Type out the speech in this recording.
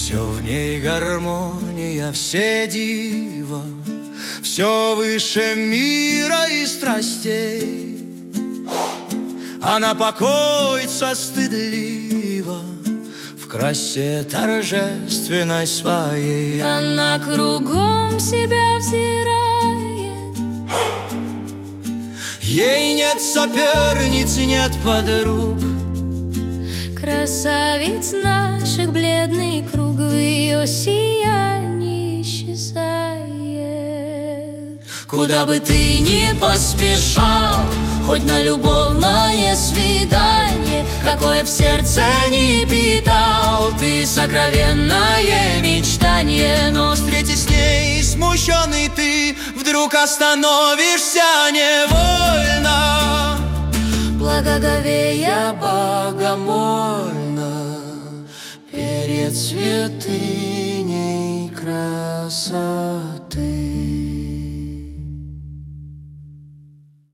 Все в ней гармония, все диво, все выше мира и страстей. Она покоится стыдливо в красе торжественной своей. Она кругом себя взирает, ей нет соперниц, нет подруг. красавиц наших бледный круг в ее сиянии исчезает. Куда бы ты ни поспешал, хоть на любовное свидание, какое в сердце не питал ты сокровенное мечтание. Но Встретись с ней, смущенный ты, вдруг остановишься невольно, благоговея богомольно перед святыней красоты.